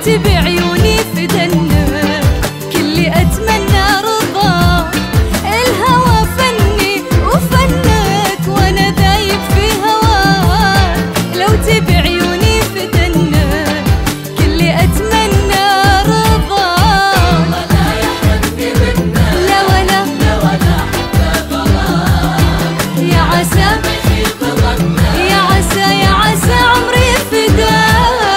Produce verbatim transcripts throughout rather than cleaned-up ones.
بعيوني فدنك كلي أتمنى رضاك. الهوى فني وفنك وأنا ذايب في هواك. لو تبي عيوني فدنك كلي أتمنى رضاك. لا يحرمني منك لا ولا لا ولا حتى غلاك. يا عسى ما يخيب ظنك يا عسى يا عسى عمري فداك.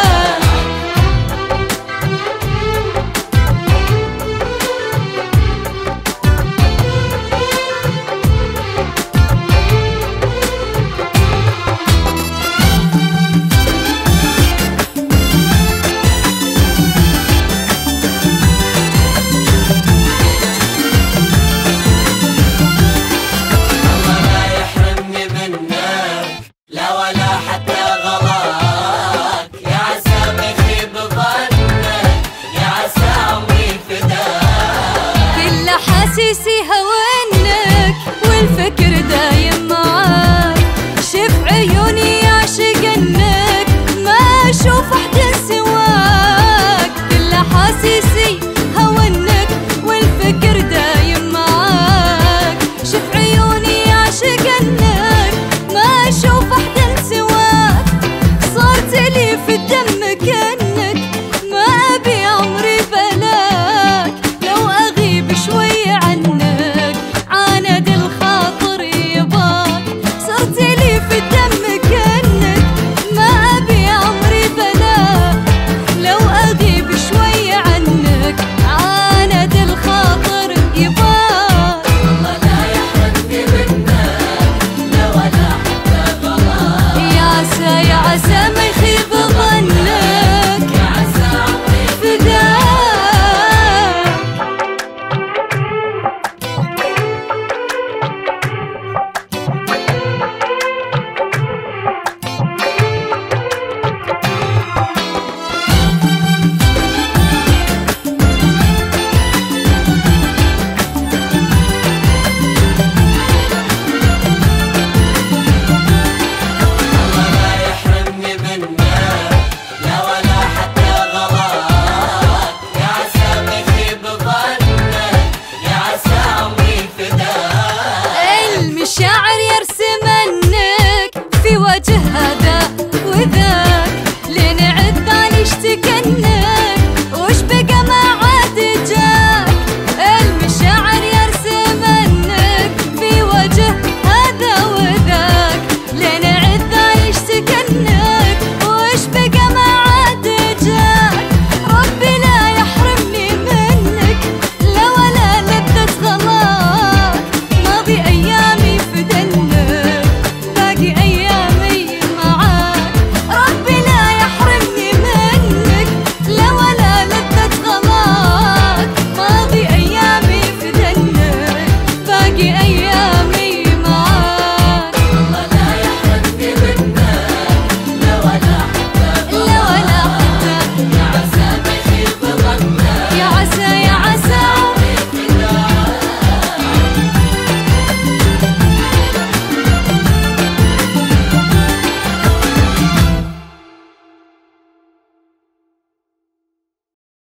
حاسيسي هوانك والفكر دايم معاك. شف عيوني يعشقنك ما اشوف احد سواك. كل حاسيسي هوانك والفكر دايم معاك. شف عيوني يعشقنك ما اشوف احد سواك. صارت لي في الدم كأنك ما ابي عمري بلاك. لو اغيب شوي عنك عاند الخاطر يباك. صرت لي في الدم كأنك ما أبي عمري بلاك. لو أغيب شوي عنك عاند الخاطر يباك. الله لا يحرمني منك لا ولا حتى غلاك. يا عسى يا عسى ما يخيب ظنك يا عسى عمري فداك. وجه هذا وذاك لين عذاني اشتكى